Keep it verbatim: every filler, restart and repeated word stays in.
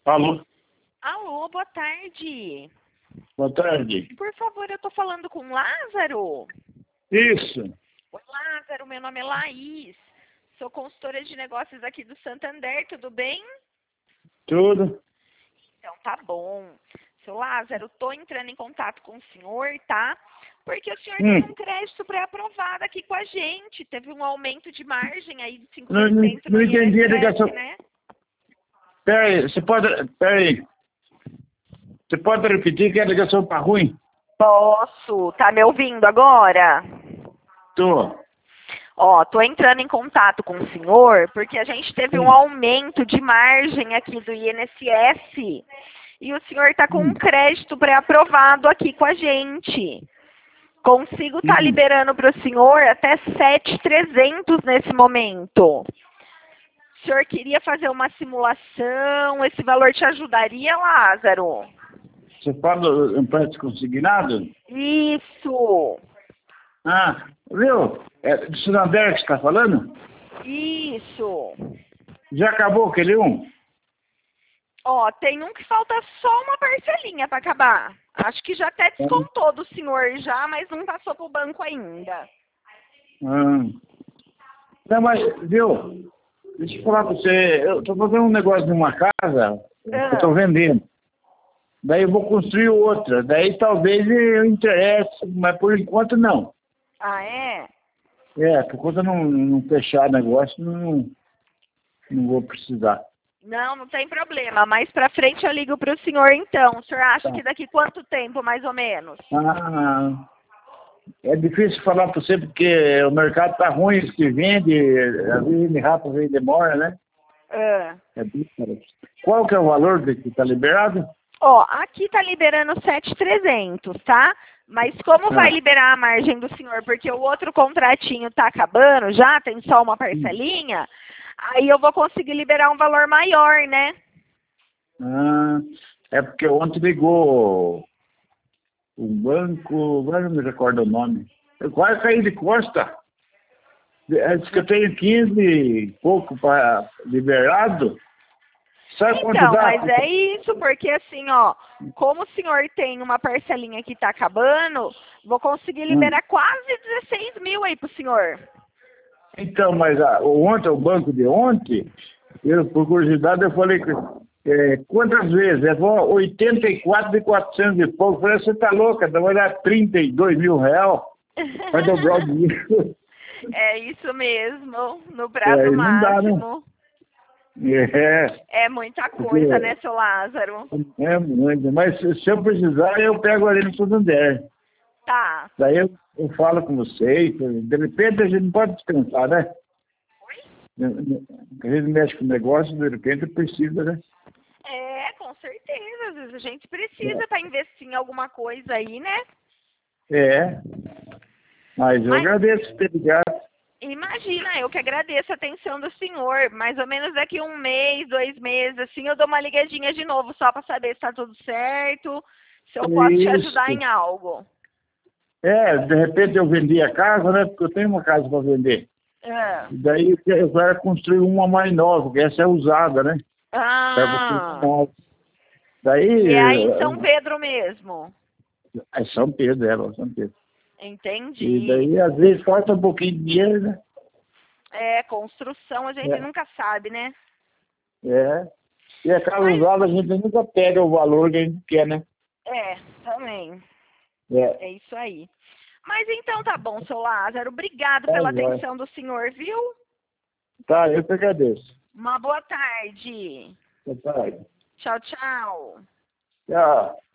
Alô? Alô, boa tarde. Boa tarde. Por favor, eu tô falando com o Lázaro? Isso. Oi, Lázaro, meu nome é Laís. Sou consultora de negócios aqui do Santander, tudo bem? Tudo. Então, tá bom. Seu Lázaro, tô entrando em contato com o senhor, tá? Porque o senhor Hum. tem um crédito pré-aprovado aqui com a gente. Teve um aumento de margem aí de cinco Não, por não, cento não no entendi a ligação. I N S S, né? Peraí, você pode... Peraí. Você pode repetir que a ligação tá ruim? Posso. Tá me ouvindo agora? Tô. Ó, tô entrando em contato com o senhor porque a gente teve um Hum. aumento de margem aqui do I N S S e o senhor está com um Hum. crédito pré-aprovado aqui com a gente. Consigo estar tá Hum. liberando para o senhor até sete mil e trezentos nesse momento. O senhor queria fazer uma simulação, esse valor te ajudaria, Lázaro? Você fala em preço consignado? Isso, Ah, viu? É do Santander que você está falando? isso. Já acabou aquele um? Ó, tem um que falta só uma parcelinha para acabar. Acho que já até descontou do senhor já, mas não passou pro banco ainda. Ah. Não, mas, viu? Deixa eu falar pra você. Eu tô fazendo um negócio numa casa que eu tô Ah, vendendo. Daí eu vou construir outra. Daí talvez eu interesse, mas por enquanto não. ah é? É, por conta não, não fechar negócio, não, não vou precisar. Não, não tem problema. Mais pra frente eu ligo pro senhor então. O senhor acha Tá. que daqui quanto tempo, mais ou menos? Ah, é difícil falar para você porque o mercado tá ruim, os que vende, às vezes vende rápido, às vezes demora, né? Ah. É difícil. Qual que é o valor que está liberado? Ó, aqui tá liberando sete mil e trezentos, tá? Mas como vai Ah, liberar a margem do senhor? Porque o outro contratinho tá acabando já, tem só uma parcelinha, aí eu vou conseguir liberar um valor maior, né? ah, é porque ontem ligou o banco, agora não me recordo o nome. Eu quase caí de costa. Diz que eu tenho quinze e pouco para liberado. Sabe quanto Então, dá? mas é isso, porque assim, ó, como o senhor tem uma parcelinha que tá acabando, vou conseguir Hum. liberar quase dezesseis mil aí pro senhor. Então, mas ah, ontem, o banco de ontem, eu, por curiosidade, eu falei que é, quantas vezes? Ele falou oitenta e quatro de quatrocentos e pouco. Eu falei, você tá louca, vai dar trinta e dois mil reais, vai dobrar o dinheiro. É isso mesmo, no É, prazo aí não dá, né? máximo. É, É muita porque coisa, né, seu Lázaro? é muito. Mas se se eu precisar, eu pego ali no Santander. Tá. Daí eu, eu falo com vocês. De repente a gente não pode descansar, né? A gente mexe com o negócio, de repente precisa, né? É, com certeza. Às vezes a gente precisa para investir em alguma coisa aí, né? É, mas eu Mas agradeço por ter ligado. imagina, eu que agradeço a atenção do senhor. Mais ou menos daqui um mês, dois meses, assim, eu dou uma ligadinha de novo, só para saber se tá tudo certo, se eu posso te ajudar Isso. em algo. É, de repente eu vendi a casa, né? Porque eu tenho uma casa para vender. É. E daí eu quero construir uma mais nova, que essa é usada, né? Para você Ah, nova. Daí, e é aí em São Pedro mesmo. é São Pedro, é, São Pedro. E Entendi. daí, às vezes, falta um pouquinho de dinheiro, né? É, construção a gente nunca sabe, né? É. é. E a casa Mas, usada a gente nunca pega o valor que a gente quer, né? é, também. É. É isso aí. Mas então tá bom, seu Lázaro. Obrigado Tá, pela jóia. atenção do senhor, viu? Tá, eu que agradeço. Uma boa tarde. Boa tarde. Tchau, tchau. Tchau.